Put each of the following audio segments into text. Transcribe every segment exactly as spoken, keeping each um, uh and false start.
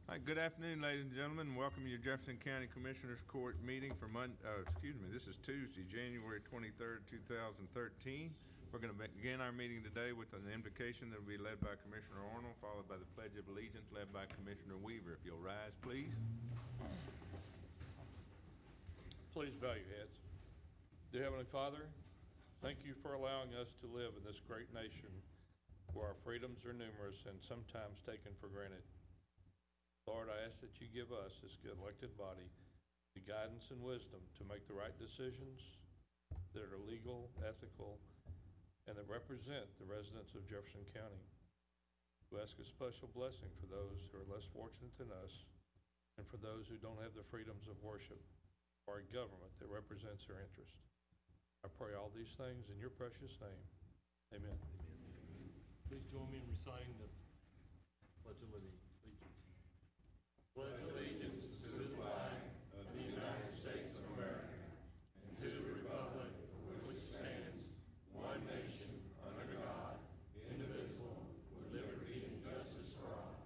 All right, good afternoon, ladies and gentlemen. Welcome to your Jefferson County Commissioners Court meeting for Monday, uh, excuse me, this is Tuesday, January twenty-third, two thousand thirteen. We're going to begin our meeting today with an invocation that will be led by Commissioner Arnold, followed by the Pledge of Allegiance led by Commissioner Weaver. If you'll rise, please. Please bow your heads. Dear Heavenly Father, thank you for allowing us to live in this great nation where our freedoms are numerous and sometimes taken for granted. Lord, I ask that you give us, this elected body, the guidance and wisdom to make the right decisions that are legal, ethical, and that represent the residents of Jefferson County. We ask a special blessing for those who are less fortunate than us and for those who don't have the freedoms of worship or a government that represents their interest. I pray all these things in your precious name. Amen. Amen. Please join me in reciting the Pledge of Allegiance. Pledge allegiance to the flag of the United States of America and to the republic for which stands one nation under God, indivisible, with liberty and justice for all.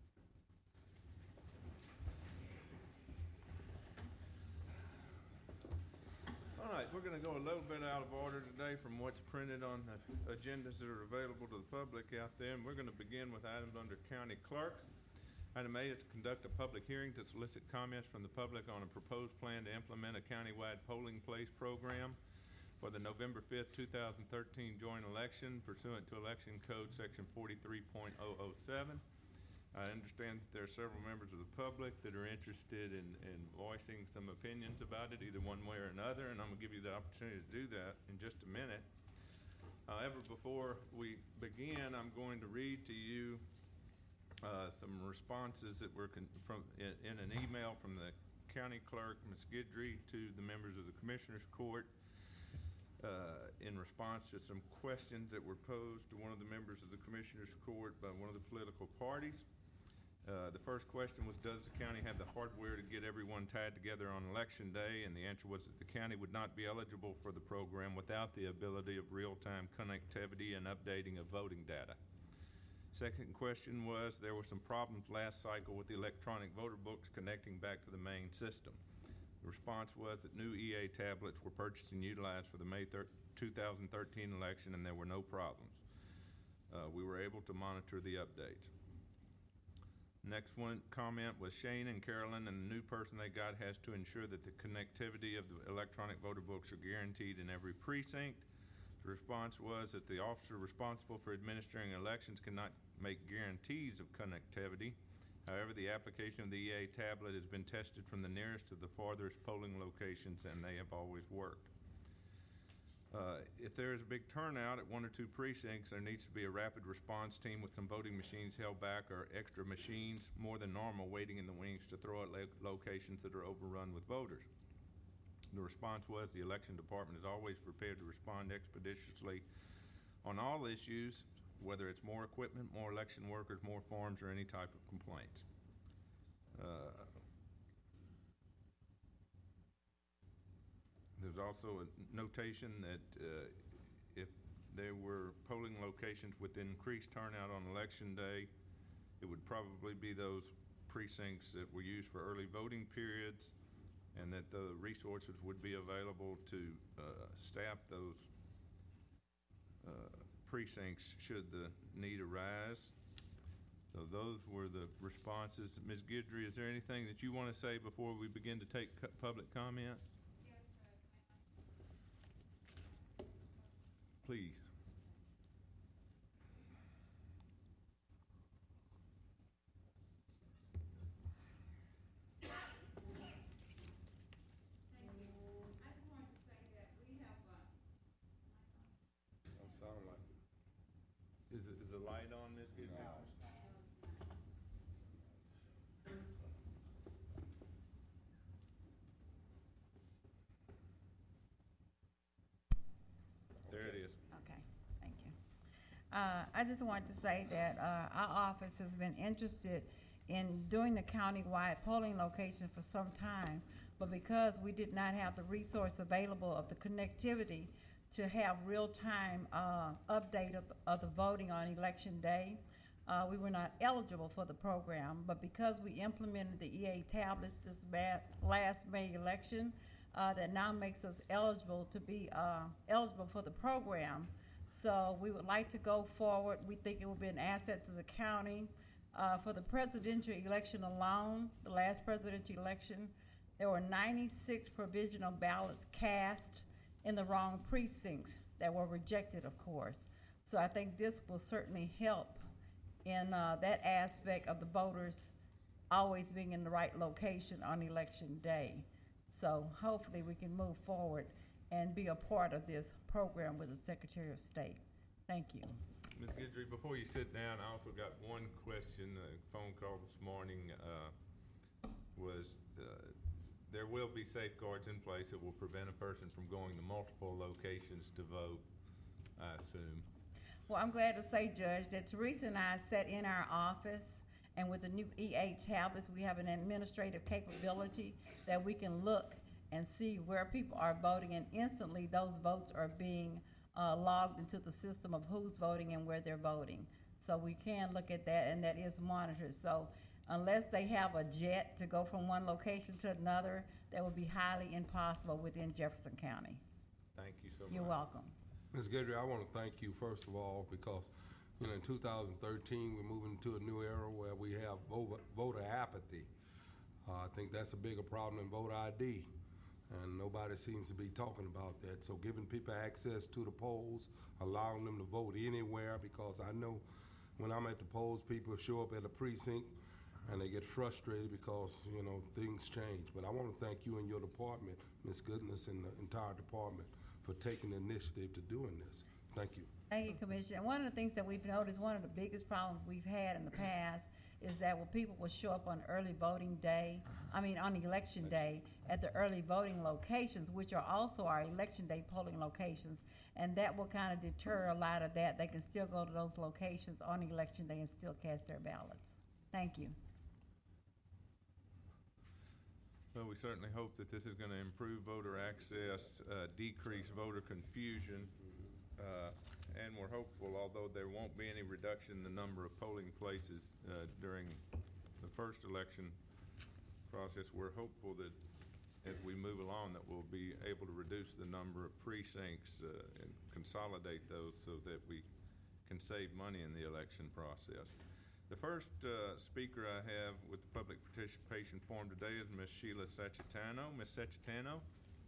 All right, we're going to go a little bit out of order today from what's printed on the agendas that are available to the public out there, and we're going to begin with items under County Clerk. Item A is to conduct a public hearing to solicit comments from the public on a proposed plan to implement a countywide polling place program for the November fifth, two thousand thirteen joint election pursuant to Election Code Section forty-three point oh oh seven. I understand that there are several members of the public that are interested in, in voicing some opinions about it, either one way or another, and I'm going to give you the opportunity to do that in just a minute. However, before we begin, I'm going to read to you Uh, some responses that were con from in, in an email from the county clerk, Miz Guidry, to the members of the Commissioners Court uh, in response to some questions that were posed to one of the members of the Commissioners Court by one of the political parties. Uh, the first question was, does the county have the hardware to get everyone tied together on election day? And the answer was that the county would not be eligible for the program without the ability of real-time connectivity and updating of voting data. Second question was, there were some problems last cycle with the electronic voter books connecting back to the main system. The response was that new E A tablets were purchased and utilized for the May two thousand thirteen election and there were no problems. Uh, we were able to monitor the updates. Next one comment was Shane and Carolyn and the new person they got has to ensure that the connectivity of the electronic voter books are guaranteed in every precinct. The response was that the officer responsible for administering elections cannot make guarantees of connectivity. However, the application of the E A tablet has been tested from the nearest to the farthest polling locations and they have always worked. Uh, if there is a big turnout at one or two precincts, there needs to be a rapid response team with some voting machines held back or extra machines more than normal waiting in the wings to throw at lo locations that are overrun with voters. The response was the election department is always prepared to respond expeditiously on all issues, whether it's more equipment, more election workers, more forms, or any type of complaints. Uh, there's also a notation that uh, if there were polling locations with increased turnout on election day, it would probably be those precincts that were used for early voting periods, and that the resources would be available to uh, staff those uh, precincts should the need arise. So those were the responses. Miz Guidry, is there anything that you want to say before we begin to take public comment? Yes, sir. Please. Sound like Is, it, is the light on, Miz Guidry? No. There it is. Okay, thank you. Uh, I just wanted to say that uh, our office has been interested in doing the county-wide polling location for some time, but because we did not have the resource available of the connectivity to have real-time uh, update of, of the voting on election day, uh, we were not eligible for the program, but because we implemented the E A tablets this ba- last May election, uh, that now makes us eligible to be uh, eligible for the program. So we would like to go forward. We think it will be an asset to the county. Uh, for the presidential election alone, the last presidential election, there were ninety-six provisional ballots cast in the wrong precincts that were rejected, of course. So I think this will certainly help in uh, that aspect of the voters always being in the right location on election day. So hopefully we can move forward and be a part of this program with the Secretary of State. Thank you. Miz Guidry, before you sit down, I also got one question. A phone call this morning uh, was uh, there will be safeguards in place that will prevent a person from going to multiple locations to vote, I assume. Well, I'm glad to say, Judge, that Teresa and I sat in our office, and with the new E A tablets, we have an administrative capability that we can look and see where people are voting, and instantly those votes are being uh, logged into the system of who's voting and where they're voting. So we can look at that, and that is monitored. So unless they have a jet to go from one location to another, that would be highly impossible within Jefferson County. Thank you so much. You're welcome. Miz Guidry, I want to thank you first of all because, you know, in two thousand thirteen we're moving into a new era where we have voter, voter apathy. Uh, I think that's a bigger problem than voter I D, and nobody seems to be talking about that. So giving people access to the polls, allowing them to vote anywhere, because I know when I'm at the polls, people show up at a precinct and they get frustrated because, you know, things change. But I want to thank you and your department, Miz Goodness, and the entire department for taking the initiative to doing this. Thank you. Thank you, Commissioner. And one of the things that we've noticed, one of the biggest problems we've had in the past is that when people will show up on early voting day, I mean on election day, at the early voting locations, which are also our election day polling locations, and that will kind of deter a lot of that. They can still go to those locations on election day and still cast their ballots. Thank you. Well, we certainly hope that this is going to improve voter access, uh, decrease voter confusion, uh, and we're hopeful, although there won't be any reduction in the number of polling places uh, during the first election process, we're hopeful that as we move along that we'll be able to reduce the number of precincts uh, and consolidate those so that we can save money in the election process. The first uh, speaker I have with the public participation forum today is Miz Sheila Sacitano. Miz Sacitano.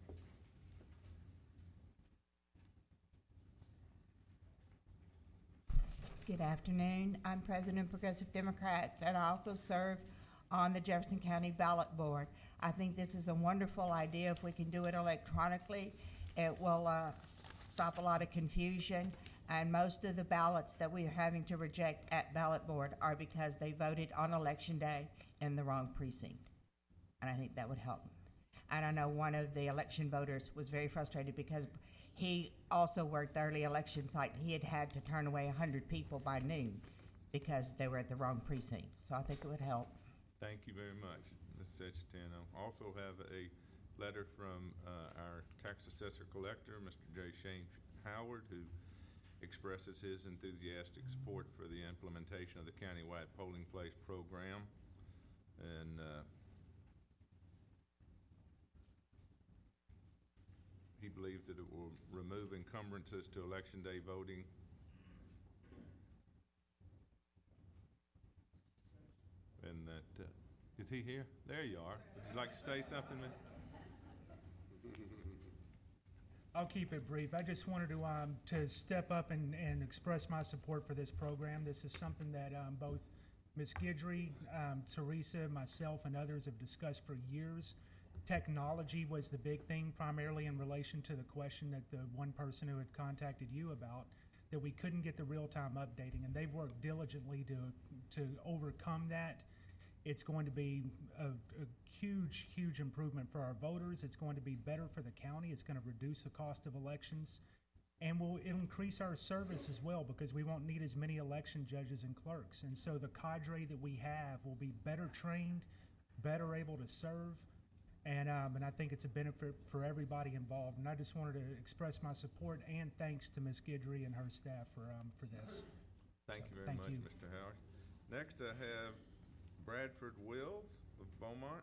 Good afternoon. I'm President of Progressive Democrats, and I also serve on the Jefferson County Ballot Board. I think this is a wonderful idea. If we can do it electronically, it will uh, stop a lot of confusion. And most of the ballots that we are having to reject at ballot board are because they voted on election day in the wrong precinct. And I think that would help. And I know one of the election voters was very frustrated because he also worked the early election site. He had had to turn away one hundred people by noon because they were at the wrong precinct. So I think it would help. Thank you very much, Miz Sacitano. Also have a letter from uh, our tax assessor collector, Mister J. Shane Howard, who expresses his enthusiastic support for the implementation of the countywide polling place program. And uh, he believes that it will remove encumbrances to election day voting. And that, uh, is he here? There you are. Would you like to say something, man? I'll keep it brief. I just wanted to um, to step up and, and express my support for this program. This is something that um, both Miz Guidry, um, Teresa, myself, and others have discussed for years. Technology was the big thing, primarily in relation to the question that the one person who had contacted you about, that we couldn't get the real-time updating, and they've worked diligently to to overcome that. It's going to be a, a huge, huge improvement for our voters. It's going to be better for the county. It's going to reduce the cost of elections, and will increase our service as well because we won't need as many election judges and clerks. And so the cadre that we have will be better trained, better able to serve, and um, and I think it's a benefit for everybody involved. And I just wanted to express my support and thanks to Miz Guidry and her staff for um, for this. Thank So, you very thank much, you. Mister Howard. Next, I have Bradford Wills of Beaumont.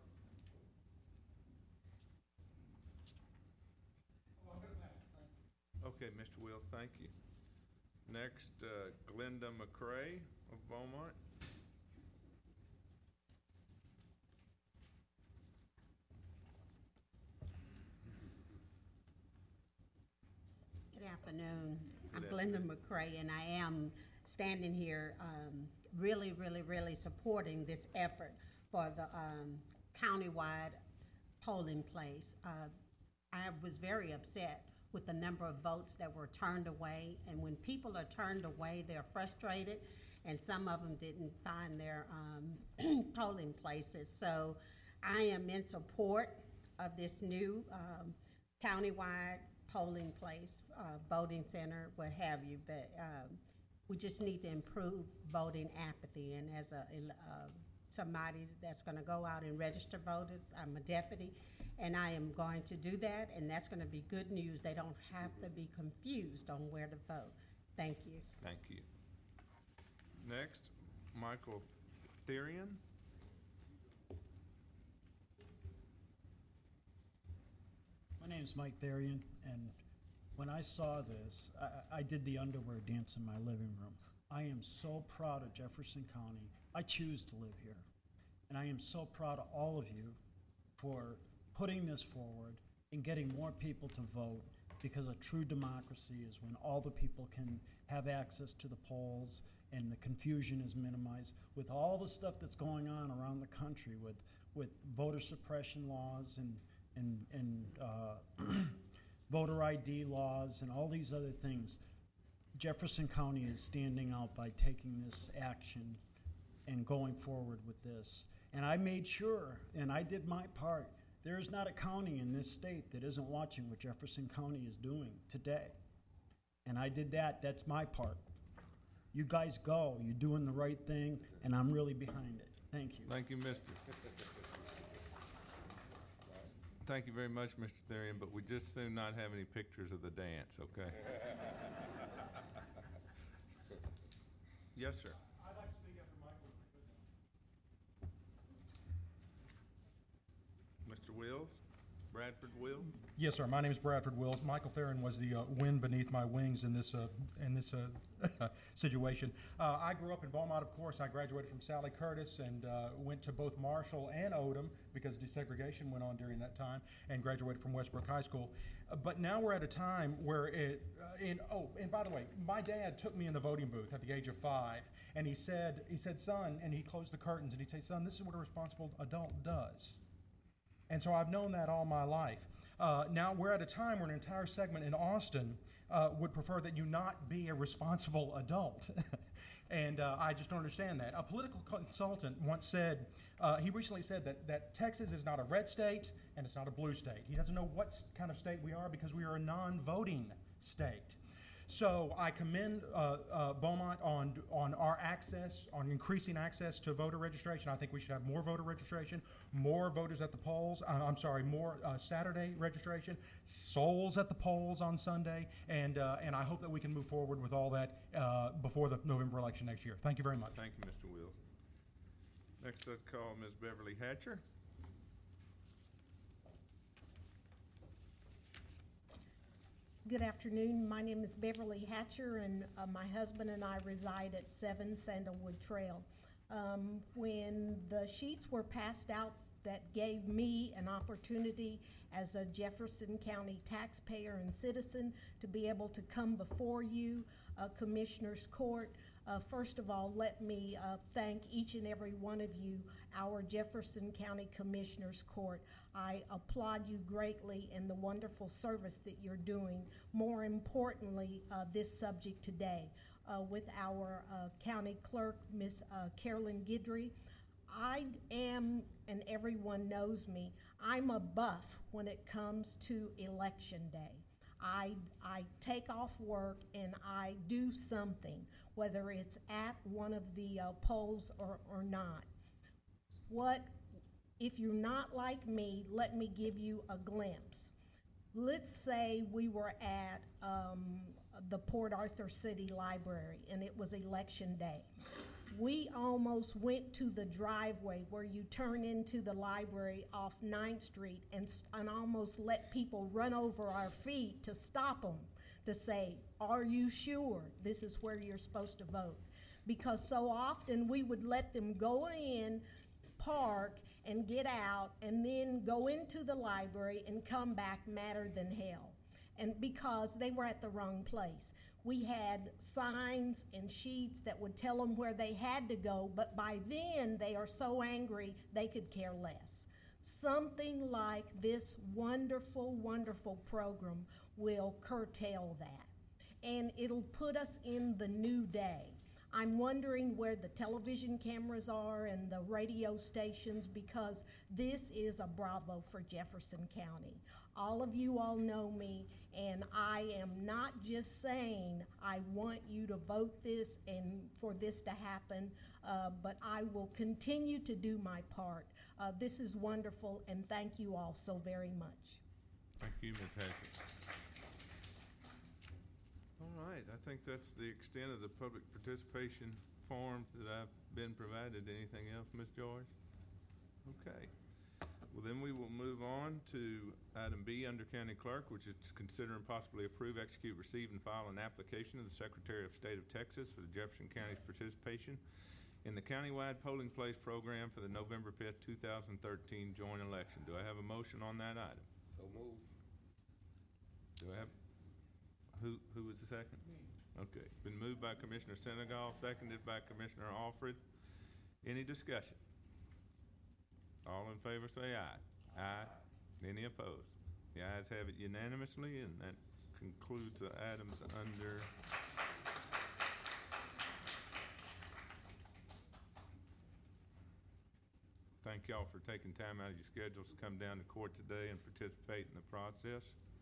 Okay, Mister Wills, thank you. Next, uh, Glenda McCray of Beaumont. Good afternoon. I'm Good Glenda afternoon. McCray, and I am standing here um, really, really, really supporting this effort for the um, countywide polling place. Uh, I was very upset with the number of votes that were turned away, and when people are turned away, they're frustrated, and some of them didn't find their um, polling places. So I am in support of this new um, countywide polling place, uh, voting center, what have you, but um, we just need to improve voting apathy. And as a, uh, somebody that's gonna go out and register voters, I'm a deputy, and I am going to do that, and that's gonna be good news. They don't have to be confused on where to vote. Thank you. Thank you. Next, Michael Therian. My name's Mike Therian, and when I saw this, I, I did the underwear dance in my living room. I am so proud of Jefferson County. I choose to live here. And I am so proud of all of you for putting this forward and getting more people to vote, because a true democracy is when all the people can have access to the polls and the confusion is minimized. With all the stuff that's going on around the country with, with voter suppression laws and and, and uh, voter I D laws and all these other things, Jefferson County is standing out by taking this action and going forward with this. And I made sure, and I did my part, there is not a county in this state that isn't watching what Jefferson County is doing today. And I did that, that's my part. You guys go, you're doing the right thing, and I'm really behind it. Thank you. Thank you, Mister Thank you very much, Mister Therian, but we just soon not have any pictures of the dance, okay? Yes, sir. I'd like to speak after Michael, if I could now. Mister Wills, Bradford Wills. Yes, sir. My name is Bradford Wills. Michael Theron was the uh, wind beneath my wings in this uh, in this uh, situation. Uh, I grew up in Beaumont, of course. I graduated from Sally Curtis and uh, went to both Marshall and Odom because desegregation went on during that time, and graduated from Westbrook High School. Uh, but now we're at a time where it, uh, in oh, and by the way, my dad took me in the voting booth at the age of five, and he said, he said, son, and he closed the curtains, and he'd say, son, this is what a responsible adult does. And so I've known that all my life. Uh, now we're at a time where an entire segment in Austin uh, would prefer that you not be a responsible adult. And uh, I just don't understand that. A political consultant once said, uh, he recently said that, that Texas is not a red state and it's not a blue state. He doesn't know what kind of state we are because we are a non-voting state. So I commend uh, uh, Beaumont on on our access, on increasing access to voter registration. I think we should have more voter registration, more voters at the polls. Uh, I'm sorry, more uh, Saturday registration, souls at the polls on Sunday, and uh, and I hope that we can move forward with all that uh, before the November election next year. Thank you very much. Thank you, Mister Wills. Next, I'd call Miz Beverly Hatcher. Good afternoon. My name is Beverly Hatcher, and uh, my husband and I reside at seven Sandalwood Trail. Um, when the sheets were passed out that gave me an opportunity as a Jefferson County taxpayer and citizen to be able to come before you, uh, Commissioners Court, Uh, first of all, let me uh, thank each and every one of you, our Jefferson County Commissioners Court. I applaud you greatly in the wonderful service that you're doing. More importantly, uh, this subject today uh, with our uh, county clerk, Miz Uh, Carolyn Guidry. I am, and everyone knows me, I'm a buff when it comes to election day. I, I take off work and I do something, whether it's at one of the uh, polls or, or not. What, if you're not like me, let me give you a glimpse. Let's say we were at um, the Port Arthur City Library and it was election day. we almost went to the driveway where you turn into the library off Ninth Street and, s- and almost let people run over our feet to stop them, to say, are you sure this is where you're supposed to vote? Because so often we would let them go in, park, and get out, and then go into the library and come back madder than hell. And because they were at the wrong place. We had signs and sheets that would tell them where they had to go, but by then they are so angry they could care less. Something like this wonderful, wonderful program will curtail that. And it'll put us in the new day. I'm wondering where the television cameras are and the radio stations, because this is a bravo for Jefferson County. All of you all know me, and I am not just saying I want you to vote this and for this to happen, uh, but I will continue to do my part. Uh, this is wonderful, and thank you all so very much. Thank you, Miz Hatchett. All right, I think that's the extent of the public participation forms that I've been provided. Anything else, Miz George? Okay. Well, then we will move on to item B under County Clerk, which is to consider and possibly approve, execute, receive, and file an application of the Secretary of State of Texas for the Jefferson County's participation in the countywide polling place program for the November fifth, two thousand thirteen joint election. Do I have a motion on that item? So move. Do I have, who, who was the second? Me. Okay, been moved by Commissioner Senegal, seconded by Commissioner Alfred. Any discussion? All in favor say aye. Aye. Any opposed? The ayes have it unanimously, and that concludes the items under thank y'all for taking time out of your schedules to come down to court today and participate in the process.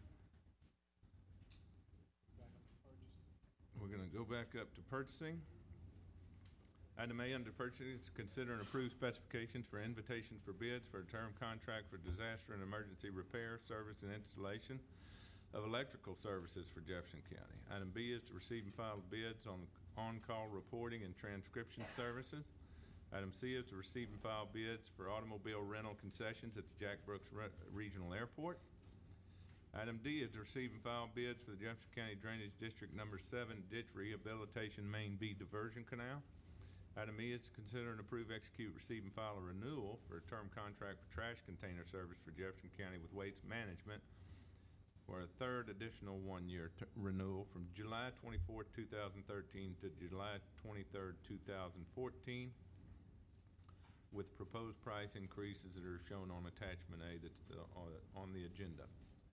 We're going to go back up to purchasing. Item A under purchasing is to consider and approve specifications for invitations for bids for a term contract for disaster and emergency repair, service, and installation of electrical services for Jefferson County. Item B is to receive and file bids on on-call reporting and transcription services. Item C is to receive and file bids for automobile rental concessions at the Jack Brooks Re- Regional Airport. Item D is to receive and file bids for the Jefferson County Drainage District Number seven Ditch Rehabilitation Main B Diversion Canal. Item E is to consider and approve, execute, receive, and file a renewal for a term contract for trash container service for Jefferson County with Waste Management for a third additional one-year t- renewal from July twenty-fourth, two thousand thirteen to July twenty-third, two thousand fourteen, with proposed price increases that are shown on attachment A that's uh, on, on the agenda.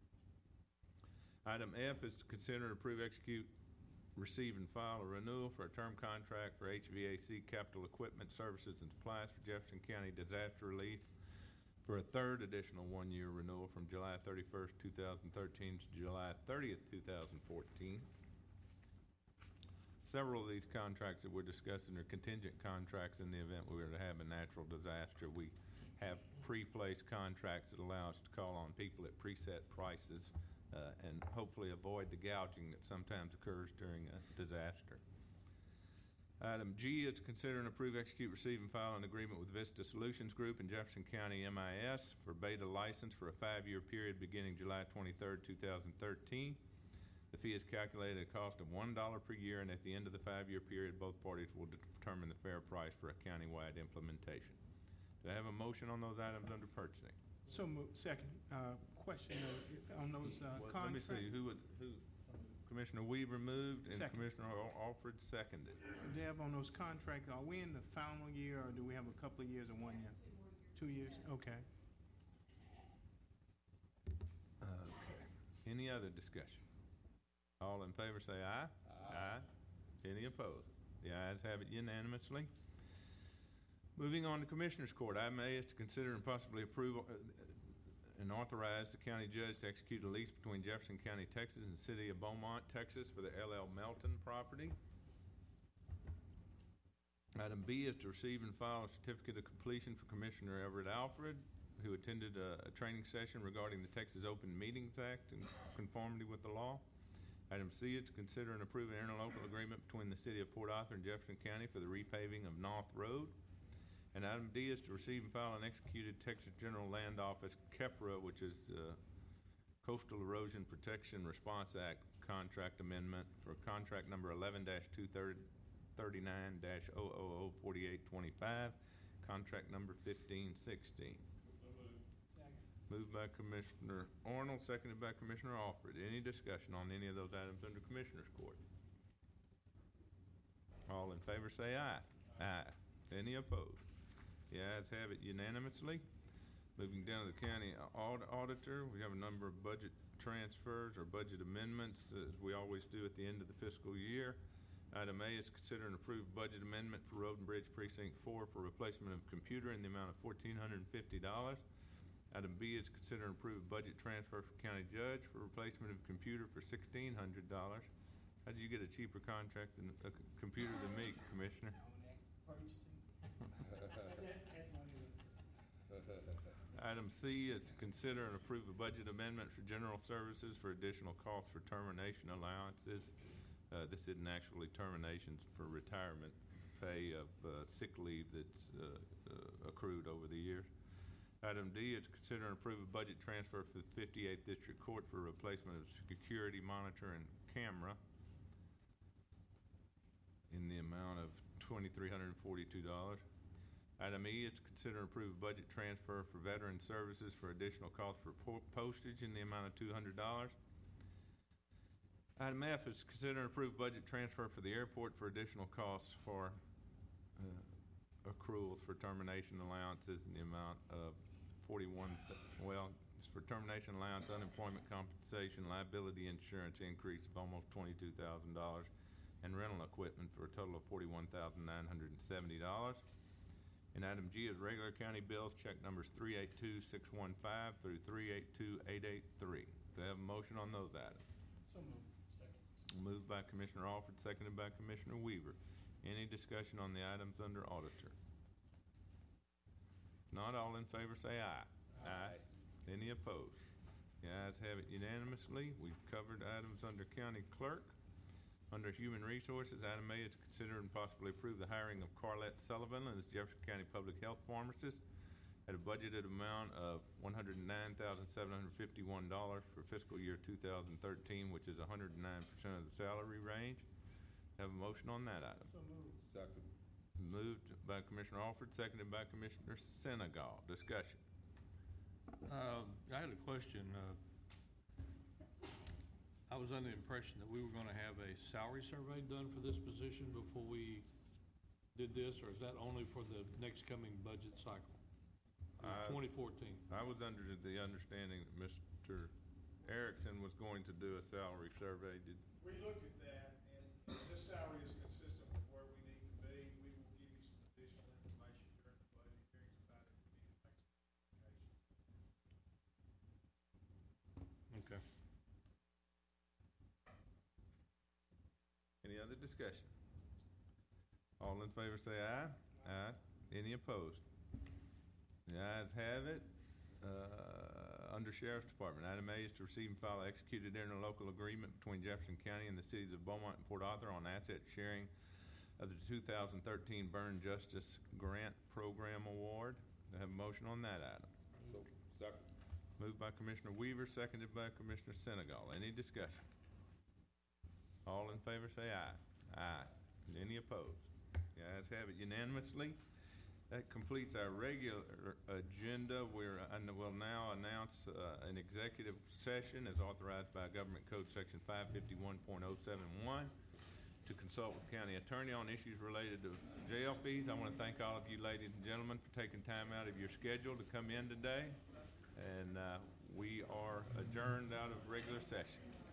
Item F is to consider and approve, execute, receive, and file a renewal for a term contract for H V A C capital equipment services and supplies for Jefferson County disaster relief for a third additional one-year renewal from July thirty-first, two thousand thirteen to July thirtieth, two thousand fourteen. Several of these contracts that we're discussing are contingent contracts in the event we were to have a natural disaster. We have pre-placed contracts that allow us to call on people at preset prices Uh, and hopefully avoid the gouging that sometimes occurs during a disaster. Item G is to consider and approve, execute, receive, and file an agreement with Vista Solutions Group and Jefferson County M I S for beta license for a five-year period beginning July twenty-third, two thousand thirteen. The fee is calculated at a cost of one dollar per year, and at the end of the five-year period, both parties will determine the fair price for a countywide implementation. Do I have a motion on those items under purchasing? So moved. Second. Uh, question uh, on those uh, Well, contracts. Let me see, who would, who, Commissioner Weaver moved and Second. Commissioner Al- Alfred seconded. Deb, on those contracts, are we in the final year, or do we have a couple of years or one year? Two years? Okay. Okay. Any other discussion? All in favor say aye. Aye. Any opposed? The ayes have it unanimously. Moving on to Commissioners Court, item A is to consider and possibly approve uh, and authorize the county judge to execute a lease between Jefferson County, Texas and the city of Beaumont, Texas for the L L Melton property. Item B is to receive and file a certificate of completion for Commissioner Everett Alfred, who attended a, a training session regarding the Texas Open Meetings Act in conformity with the law. Item C is to consider and approve an interlocal agreement between the City of Port Arthur and Jefferson County for the repaving of North Road. And item D is to receive and file an executed Texas General Land Office C E P R A, which is uh, Coastal Erosion Protection Response Act contract amendment for contract number eleven two thirty-nine dash zero zero zero forty-eight twenty-five, contract number fifteen sixteen. Moved by Commissioner Arnold, seconded by Commissioner Alford. Any discussion on any of those items under Commissioners Court? All in favor say aye. Aye. Any opposed? The ayes have it unanimously. Moving down to the county aud- auditor, we have a number of budget transfers or budget amendments, as we always do at the end of the fiscal year. Item A is consider and approve budget amendment for Road and Bridge Precinct four for replacement of computer in the amount of fourteen hundred fifty dollars. Item B is consider and approve budget transfer for county judge for replacement of computer for sixteen hundred dollars. How did you get a cheaper contract than a c- computer than me, Commissioner? Item C is to consider and approve a budget amendment for general services for additional costs for termination allowances. Uh, this isn't actually terminations, for retirement pay of uh, sick leave that's uh, uh, accrued over the years. Item D is to consider and approve a budget transfer for the fifty-eighth District Court for replacement of security monitor and camera in the amount of twenty-three hundred forty-two dollars. Item E is to consider and approve a budget transfer for veteran services for additional costs for po- postage in the amount of two hundred dollars. Item F is to consider and approve budget transfer for the airport for additional costs for uh, accruals for termination allowances in the amount of forty-one, well, it's for termination allowance, unemployment compensation, liability insurance increase of almost twenty-two thousand dollars, and rental equipment for a total of forty-one thousand nine hundred seventy dollars. And item G is regular county bills, check numbers three eight two six one five through three eight two eight eight three. Do I have a motion on those items? So moved. Second. Moved by Commissioner Alford, seconded by Commissioner Weaver. Any discussion on the items under auditor? Not all in favor say aye. Aye. Any opposed? The ayes have it unanimously. We've covered items under county clerk. Under human resources, item A is to consider and possibly approve the hiring of Carlette Sullivan as Jefferson County Public Health Pharmacist at a budgeted amount of one hundred nine thousand seven hundred fifty-one dollars for fiscal year two thousand thirteen, which is one hundred nine percent of the salary range. Have a motion on that item. So moved. Second. Moved by Commissioner Alford, seconded by Commissioner Senegal. Discussion. Uh, I had a question. Uh, I was under the impression that we were gonna have a salary survey done for this position before we did this, or is that only for the next coming budget cycle? I- twenty fourteen? I was under the understanding that Mister Erickson was going to do a salary survey. Did, We looked at that, and this salary is consistent with where we need to be. We will give you some additional information during the budget hearings about it. We need to make some modifications. Okay. any other discussion? All in favor say aye. Aye. Any opposed? The ayes have it. Uh, under Sheriff's Department, item A is to receive and file executed interlocal agreement between Jefferson County and the cities of Beaumont and Port Arthur on asset sharing of the two thousand thirteen Burn Justice Grant Program Award. Do I have a motion on that item? So, second. Moved by Commissioner Weaver, seconded by Commissioner Senegal. Any discussion? All in favor say aye. Aye. Any opposed? The ayes have it unanimously. That completes our regular agenda. We're, and we'll now announce uh, an executive session as authorized by Government Code Section five fifty-one point oh seven one to consult with county attorney on issues related to jail fees. I want to thank all of you ladies and gentlemen for taking time out of your schedule to come in today. And uh, we are adjourned out of regular session.